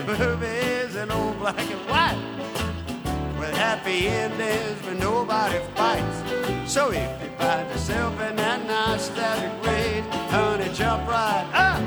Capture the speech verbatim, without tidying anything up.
movies in old black and white, with happy endings where nobody fights. So if you find yourself in that nostalgic rage, honey, jump right up